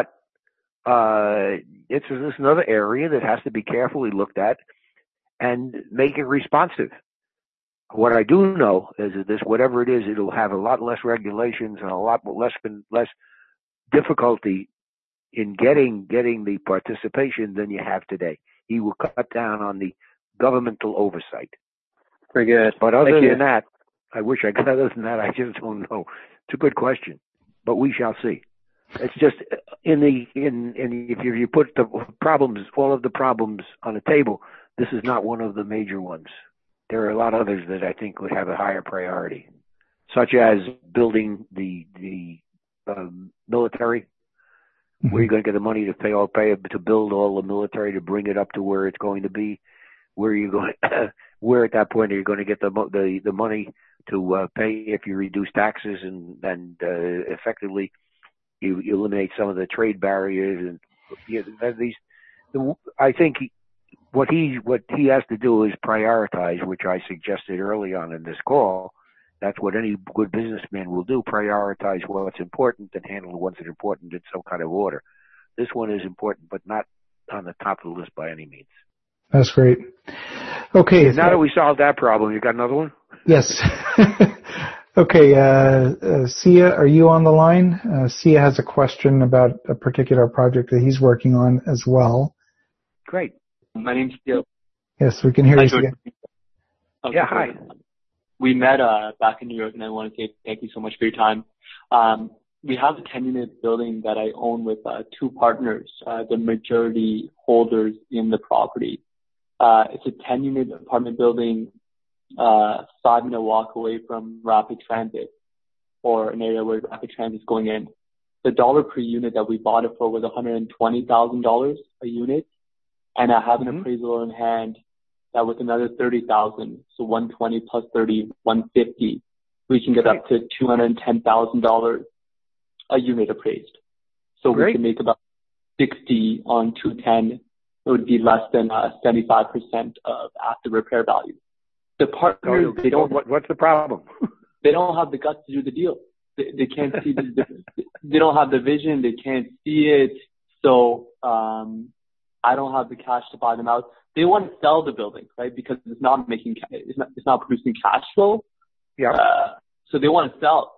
uh, it's, it's another area that has to be carefully looked at and make it responsive. What I do know is that this, whatever it is, it'll have a lot less regulations and a lot less less difficulty in getting getting the participation than you have today. He will cut down on the governmental oversight. Very good. But other Thank than you. that, I wish I could. Other than that, I just don't know. It's a good question, but we shall see. It's just in the in in if you, you put the problems, all of the problems on the table, this is not one of the major ones. There are a lot of others that I think would have a higher priority, such as building the the um, military. Mm-hmm. Where you're going to get the money to pay all pay to build all the military to bring it up to where it's going to be. Where you're going, where at that point are you going to get the the the money to uh, pay if you reduce taxes and and uh, effectively you, you eliminate some of the trade barriers and you know, these. The, I think he, what he what he has to do is prioritize, which I suggested early on in this call. That's what any good businessman will do: prioritize what's important and handle what's important in some kind of order. This one is important, but not on the top of the list by any means. That's great. Okay. Now that we solved that problem, you got another one? Yes. Okay. Uh, uh, Sia, are you on the line? Uh, Sia has a question about a particular project that he's working on as well. Great. My name's Sia. Yes, we can hear Hi, you. George. Sia. Okay, yeah, hi. We met uh, back in New York, and I want to say thank you so much for your time. Um, we have a ten-unit building that I own with uh, two partners, uh, the majority holders in the property. Uh, it's a ten-unit apartment building, uh, five-minute walk away from rapid transit, or an area where rapid transit is going in. The dollar per unit that we bought it for was one hundred twenty thousand dollars a unit, and I have an mm-hmm. appraisal in hand that with another thirty thousand, so one hundred twenty plus thirty, one hundred fifty, we can get Great. up to two hundred ten thousand dollars a unit appraised. So Great. we can make about sixty on two hundred ten. It would be less than uh, seventy-five percent of after repair value. The partners, so, they don't. What, what's the problem? They don't have the guts to do the deal. They, they can't see the. They don't have the vision. They can't see it. So um, I don't have the cash to buy them out. They want to sell the building, right? Because it's not making, it's not, it's not producing cash flow. Yeah. Uh, so they want to sell,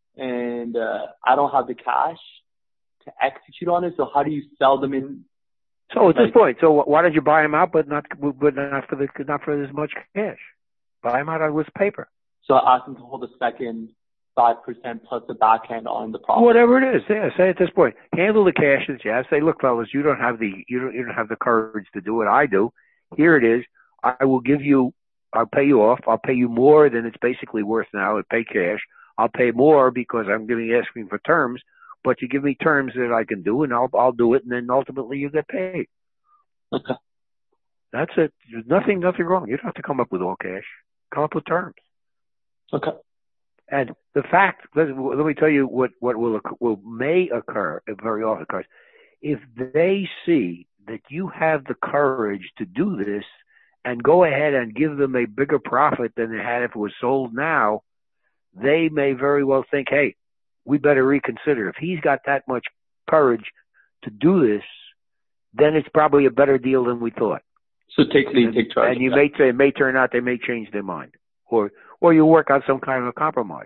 and uh, I don't have the cash to execute on it. So how do you sell them in? So at this point, so why did you buy them out, but not, but not for the, not for as much cash? Buy them out with paper. So I asked them to hold the second five percent plus the back end on the property. Whatever it is, yeah. Say at this point, handle the cash that you have. Say, look, fellas, you don't have the, you don't, you don't have the courage to do what I do. Here it is. I will give you, I'll pay you off. I'll pay you more than it's basically worth now. I'll pay cash. I'll pay more because I'm giving, asking for terms, but you give me terms that I can do and I'll, I'll do it. And then ultimately you get paid. Okay. That's it. There's nothing, nothing wrong. You don't have to come up with all cash. Come up with terms. Okay. And the fact, let, let me tell you what, what will, will may occur, it very often occurs, if they see that you have the courage to do this and go ahead and give them a bigger profit than they had if it was sold now, they may very well think, hey, we better reconsider. If he's got that much courage to do this, then it's probably a better deal than we thought. So take lead, take charge. And you may say, it may turn out they may change their mind, or or you work out some kind of a compromise.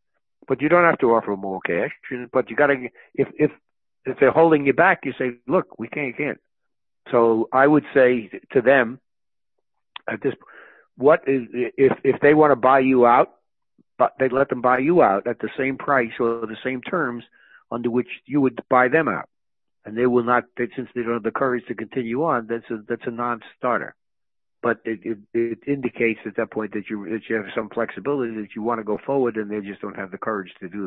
But you don't have to offer more cash. But you got to, if if if they're holding you back, you say, look, we can't, can't. So I would say to them, at this, what is if if they want to buy you out, but they let them buy you out at the same price or the same terms under which you would buy them out. And they will not, since they don't have the courage to continue on, that's a, that's a non-starter. But it, it, it indicates at that point that you, that you have some flexibility, that you want to go forward, and they just don't have the courage to do that.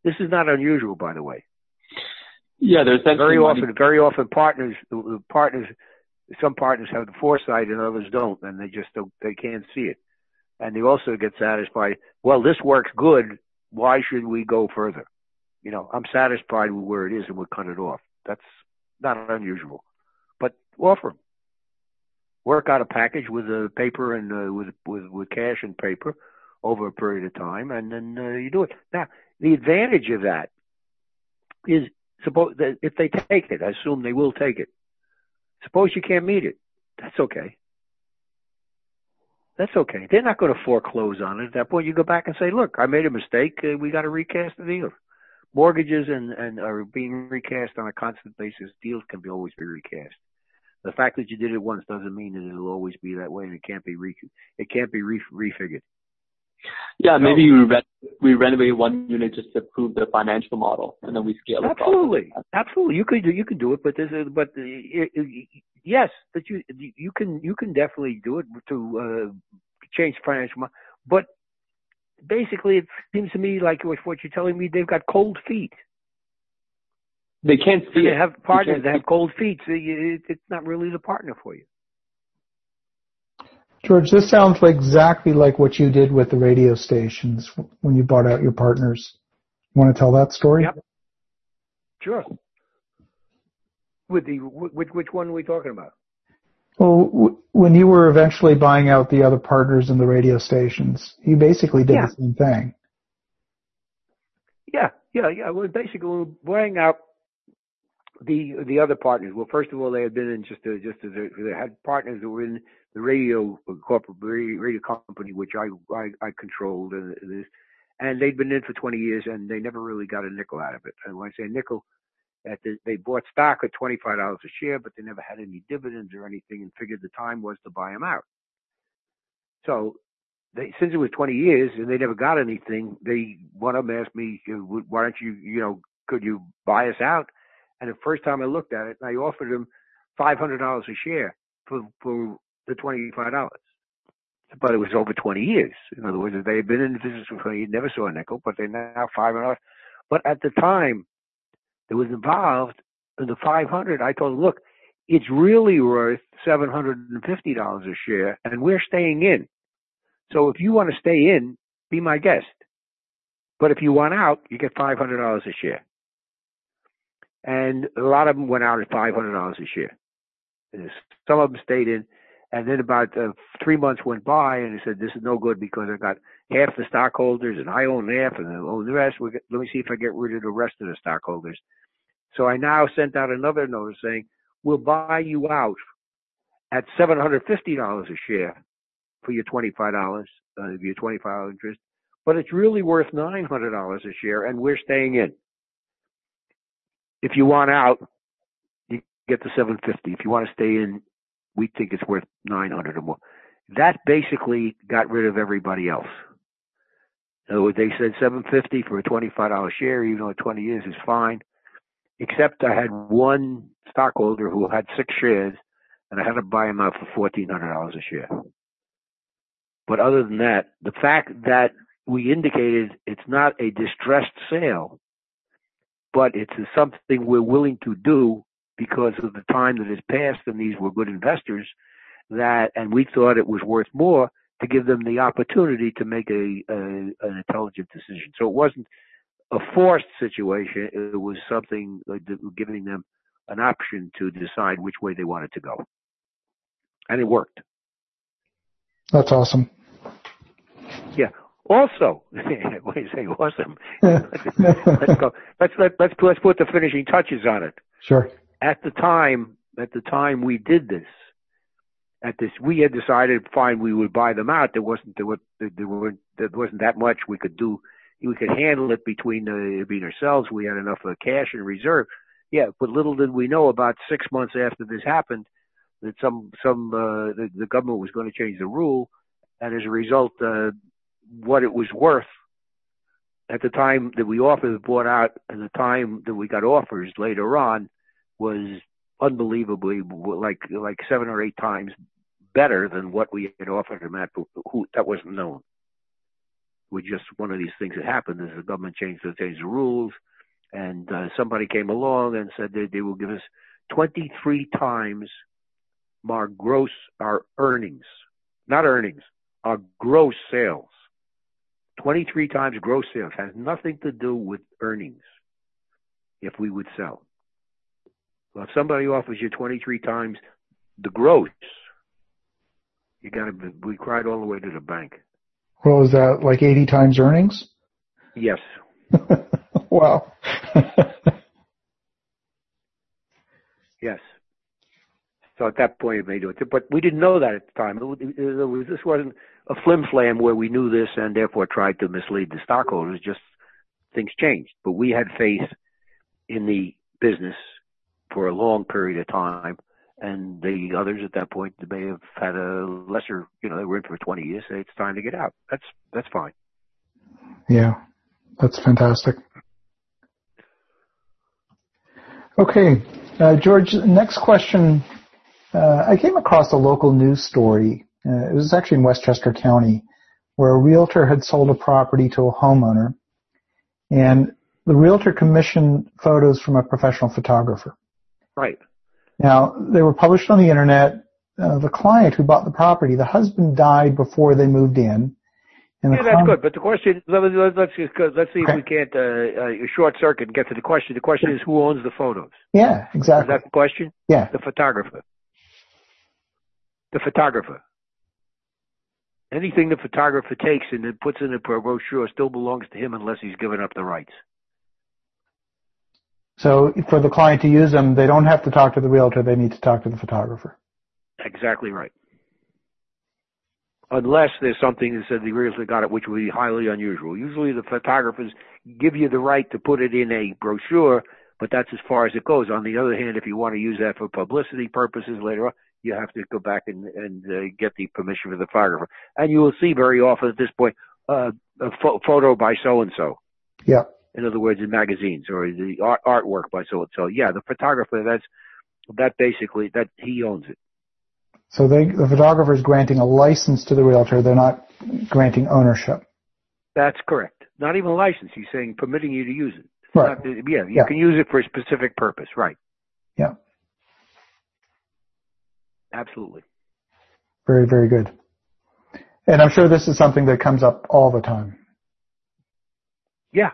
This is not unusual, by the way. Yeah, there's very often, very often partners, partners, some partners have the foresight and others don't, and they just don't, they can't see it. And they also get satisfied. Well, this works good. Why should we go further? You know, I'm satisfied with where it is, and we'll cut it off. That's not unusual. But offer them. Work out a package with a paper and uh, with with with cash and paper over a period of time, and then uh, you do it. Now, the advantage of that is, suppose that if they take it, I assume they will take it. Suppose you can't meet it. That's okay. That's okay. They're not going to foreclose on it. At that point, you go back and say, "Look, I made a mistake. Uh, we got to recast the deal." Mortgages and and are being recast on a constant basis. Deals can be always be recast. The fact that you did it once doesn't mean that it'll always be that way, and it can't be re it can't be re refigured. Yeah, maybe we re we renovate one unit just to prove the financial model, and then we scale it. Absolutely, absolutely. You could do you can do it, but this is but it, it, yes, but you you can you can definitely do it to uh, change the financial model. But basically, it seems to me like what you're telling me, they've got cold feet. They can't see they it. have partners that have cold feet, so you, it's not really the partner for you. George, this sounds like exactly like what you did with the radio stations when you bought out your partners. You want to tell that story? Yep. Sure. With the which which one are we talking about? Well, w- when you were eventually buying out the other partners in the radio stations, you basically did yeah. the same thing. Yeah, yeah, yeah. Well, basically, we were buying out the the other partners. Well, first of all, they had been in just a, just as a, they had partners that were in the radio corporate radio company, which I I, I controlled, and this, and they'd been in for twenty years, and they never really got a nickel out of it. And when I say nickel, that the, they bought stock at twenty-five dollars a share, but they never had any dividends or anything, and figured the time was to buy them out. So they, since it was twenty years and they never got anything, they one of them asked me, "Why don't you, you know, could you buy us out?" And the first time I looked at it, I offered them five hundred dollars a share for, for the twenty-five dollars. But it was over twenty years. In other words, they had been in the business for twenty years, never saw a nickel, but they're now five hundred dollars. But at the time that was involved in the five hundred, I told them, look, it's really worth seven hundred fifty dollars a share, and we're staying in. So if you want to stay in, be my guest. But if you want out, you get five hundred dollars a share. And a lot of them went out at five hundred dollars a share. Some of them stayed in. And then about uh, three months went by, and they said, this is no good because I got half the stockholders, and I own half, and I own the rest. We get, let me see if I get rid of the rest of the stockholders. So I now sent out another notice saying, we'll buy you out at seven hundred fifty dollars a share for your twenty-five dollars, uh, your twenty-five dollars interest. But it's really worth nine hundred dollars a share, and we're staying in. If you want out, you get the seven hundred fifty dollars. If you want to stay in, we think it's worth nine hundred dollars or more. That basically got rid of everybody else. In other words, they said seven hundred fifty dollars for a twenty-five dollars share, even though twenty years is fine. Except I had one stockholder who had six shares, and I had to buy him out for fourteen hundred dollars a share. But other than that, the fact that we indicated it's not a distressed sale, but it's something we're willing to do because of the time that has passed, and these were good investors, that, and we thought it was worth more to give them the opportunity to make a, a an intelligent decision. So it wasn't a forced situation. It was something like giving them an option to decide which way they wanted to go. And it worked. That's awesome. Yeah. Also, when you say awesome, let's go. Let's let let's let's put the finishing touches on it. Sure. At the time, at the time we did this, at this, we had decided, fine, we would buy them out. There wasn't there, there weren't there wasn't that much we could do. We could handle it between uh, between ourselves. We had enough uh, cash in reserve. Yeah, but little did we know, about six months after this happened, that some some uh, the, the government was going to change the rule, and as a result, uh, what it was worth at the time that we offered bought out, and the time that we got offers later on, was unbelievably like like seven or eight times better than what we had offered them at. Who that wasn't known. was just one of these things that happened. As the government changed, changed the rules, and uh, somebody came along and said that they will give us twenty-three times our gross, our earnings, not earnings, our gross sales. twenty-three times gross sales has nothing to do with earnings if we would sell. Well, if somebody offers you twenty-three times the gross, you got to, we cried all the way to the bank. Well, is that like eighty times earnings? Yes. Wow. Yes. So at that point, it may do it. But we didn't know that at the time. It was, it was, this wasn't a flim-flam where we knew this and therefore tried to mislead the stockholders. Just things changed. But we had faith in the business for a long period of time. And the others at that point may have had a lesser, you know, they were in for twenty years. Say it's time to get out. That's that's fine. Yeah, that's fantastic. Okay, uh, George. Next question. Uh, I came across a local news story. Uh, it was actually in Westchester County, where a realtor had sold a property to a homeowner, and the realtor commissioned photos from a professional photographer. Right. Now, they were published on the internet. Uh, the client who bought the property, the husband died before they moved in. And yeah, that's com- good. But the question, let, let, let's just, let's see okay. if we can't uh, uh, short circuit and get to the question. The question is, who owns the photos? Yeah, exactly. Is that the question? Yeah. The photographer. The photographer. Anything the photographer takes and then puts in a brochure still belongs to him unless he's given up the rights. So for the client to use them, they don't have to talk to the realtor. They need to talk to the photographer. Exactly right. Unless there's something that said the realtor got it, which would be highly unusual. Usually the photographers give you the right to put it in a brochure, but that's as far as it goes. On the other hand, if you want to use that for publicity purposes later on, you have to go back and, and uh, get the permission of the photographer. And you will see very often at this point uh, a pho- photo by so-and-so. Yeah. In other words, in magazines or the art, artwork by so-and-so. Yeah, the photographer, that's, that basically, that he owns it. So they, the photographer is granting a license to the realtor. They're not granting ownership. That's correct. Not even a license. He's saying permitting you to use it. It's right. Not, yeah, you yeah. can use it for a specific purpose. Right. Yeah. Absolutely. Very, very good. And I'm sure this is something that comes up all the time. Yeah.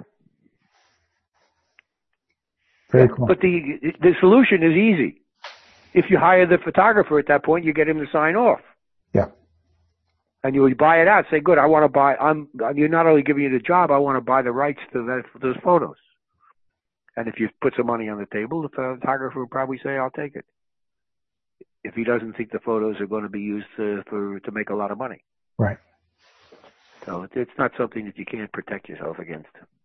Very yeah. cool. But the the solution is easy. If you hire the photographer at that point, you get him to sign off. Yeah. And you buy it out. Say, good, I want to buy. I'm. You're not only giving you the job. I want to buy the rights to that those photos. And if you put some money on the table, the photographer will probably say, "I'll take it." If he doesn't think the photos are going to be used to, for to make a lot of money. Right. So it, it's not something that you can't protect yourself against.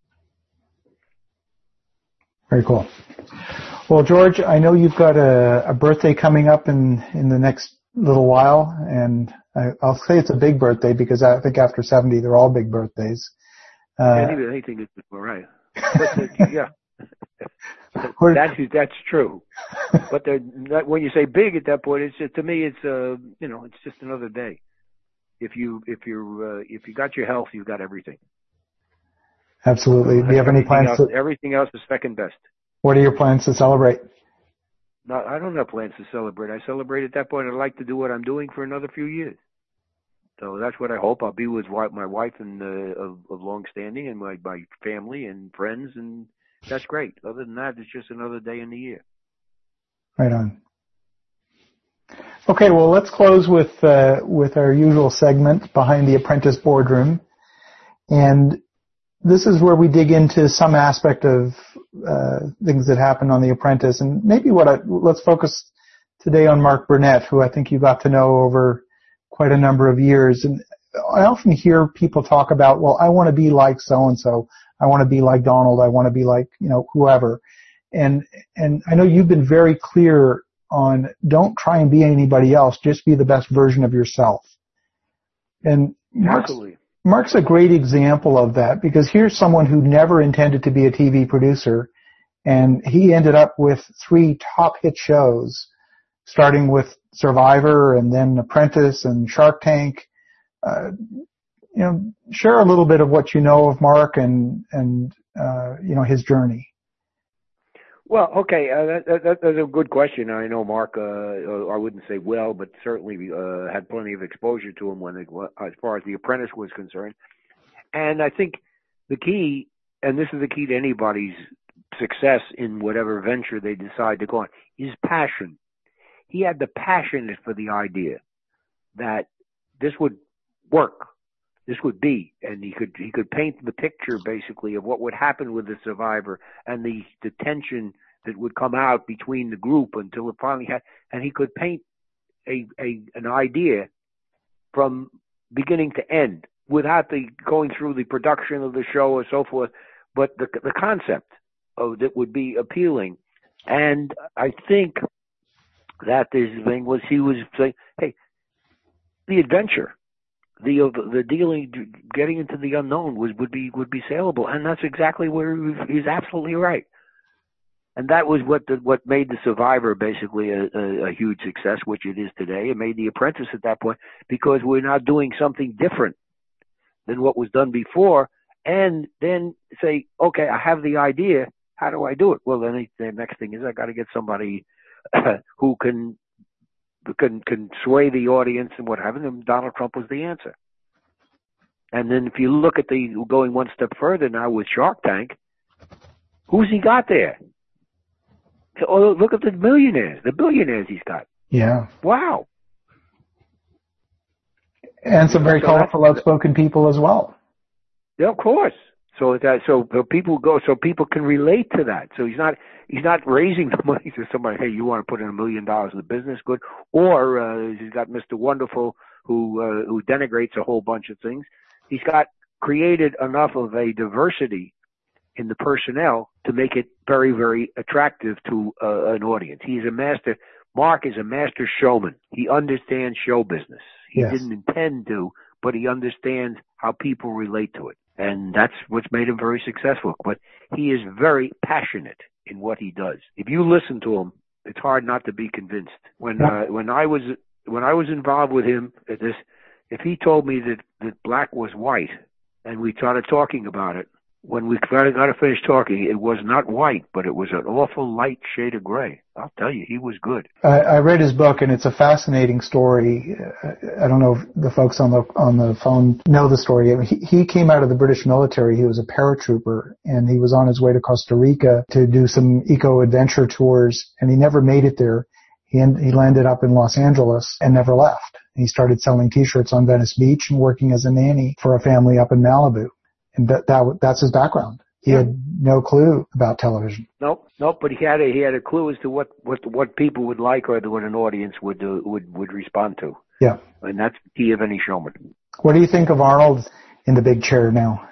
Very cool. Well, George, I know you've got a, a birthday coming up in, in the next little while, and I, I'll say it's a big birthday because I think after seventy, they're all big birthdays. Uh, anything, anything is all right. But uh, yeah. that's that's true, but not, when you say big at that point, it's just, to me it's uh you know it's just another day. If you if you're uh, if you got your health, you've got everything. Absolutely. So do you have any plans? Else, to, everything else is second best. What are your plans to celebrate? No, I don't have plans to celebrate. I celebrate at that point. I'd like to do what I'm doing for another few years. So that's what I hope. I'll be with my wife and uh, of, of long standing and my my family and friends and. That's great. Other than that, it's just another day in the year. Right on. Okay, well, let's close with uh, with our usual segment, Behind the Apprentice Boardroom. And this is where we dig into some aspect of uh, things that happened on The Apprentice. And maybe what I, let's focus today on Mark Burnett, who I think you got to know over quite a number of years. And I often hear people talk about, well, I want to be like so-and-so. I want to be like Donald. I want to be like, you know, whoever. And, and I know you've been very clear on don't try and be anybody else. Just be the best version of yourself. And Mark's, Mark's a great example of that because here's someone who never intended to be a T V producer. And he ended up with three top hit shows, starting with Survivor and then Apprentice and Shark Tank. Uh, you know, share a little bit of what you know of Mark and, and, uh, you know, his journey. Well, okay, uh, that, that, that's a good question. I know Mark, uh, I wouldn't say well, but certainly uh, had plenty of exposure to him when it, as far as The Apprentice was concerned. And I think the key, and this is the key to anybody's success in whatever venture they decide to go on, is passion. He had the passion for the idea that this would work, this would be, and he could he could paint the picture basically of what would happen with the survivor and the, the tension that would come out between the group until it finally had, and he could paint a, a an idea from beginning to end without the going through the production of the show or so forth, but the the concept of that would be appealing. And I think that this thing was he was saying, hey, the adventure, the the dealing, getting into the unknown was would be would be saleable, and that's exactly where he's absolutely right. And that was what the, what made The Survivor basically a, a, a huge success, which it is today. It made The Apprentice at that point because we're now doing something different than what was done before, and then say, okay, I have the idea. How do I do it? Well, then the next thing is I got to get somebody who can can can sway the audience and what have you. And Donald Trump was the answer. And then if you look at the going one step further now with Shark Tank, who's he got there? Oh, look at the millionaires, the billionaires he's got. Yeah. Wow. And some very so colorful, outspoken people as well. Yeah, of course. So that so people go, so people can relate to that. So he's not he's not raising the money to somebody. Hey, you want to put in a million dollars in the business? Good. Or uh, he's got Mister Wonderful who uh, who denigrates a whole bunch of things. He's got created enough of a diversity in the personnel to make it very, very attractive to uh, an audience. He's a master. Mark is a master showman. He understands show business. He yes. didn't intend to, but he understands how people relate to it. And that's what's made him very successful. But he is very passionate in what he does. If you listen to him, it's hard not to be convinced. When uh, when I was when I was involved with him at this, if he told me that, that black was white, and we started talking about it, when we got to finish talking, it was not white, but it was an awful light shade of gray. I'll tell you, he was good. I, I read his book, and it's a fascinating story. I don't know if the folks on the on the phone know the story. He, he came out of the British military. He was a paratrooper, and he was on his way to Costa Rica to do some eco-adventure tours, and he never made it there. He, he landed up in Los Angeles and never left. He started selling T-shirts on Venice Beach and working as a nanny for a family up in Malibu. And that, that that's his background. He yeah. had no clue about television. Nope, nope. But he had a he had a clue as to what, what, what people would like or what an audience would uh, would would respond to. Yeah, and that's the key of any showman. What do you think of Arnold in the big chair now?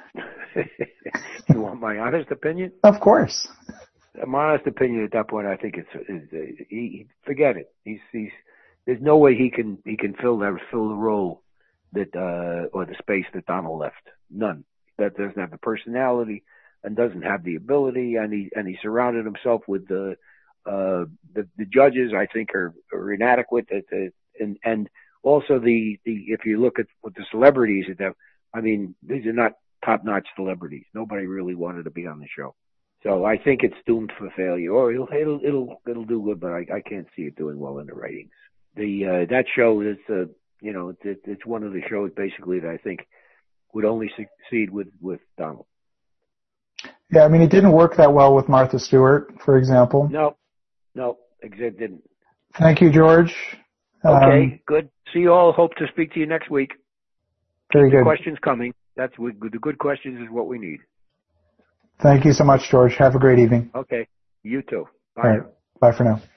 You want my honest opinion? Of course. My honest opinion at that point, I think it's is, uh, he forget it. He's he's there's no way he can he can fill that fill the role that uh, or the space that Donald left. None. That doesn't have the personality and doesn't have the ability, and he and he surrounded himself with the uh, the, the judges. I think are, are inadequate, at the, and and also the, the if you look at what the celebrities that have, I mean, these are not top notch celebrities. Nobody really wanted to be on the show, so I think it's doomed for failure. Or it'll it'll it'll, it'll do good, but I, I can't see it doing well in the ratings. The uh, that show is uh, you know it, it's one of the shows basically that I think would only succeed with, with Donald. Yeah, I mean, it didn't work that well with Martha Stewart, for example. No, no, it didn't. Thank you, George. Okay, um, good. See you all. Hope to speak to you next week. Very Keep good. The questions coming. That's the good questions is what we need. Thank you so much, George. Have a great evening. Okay, you too. Bye. All right. Bye for now.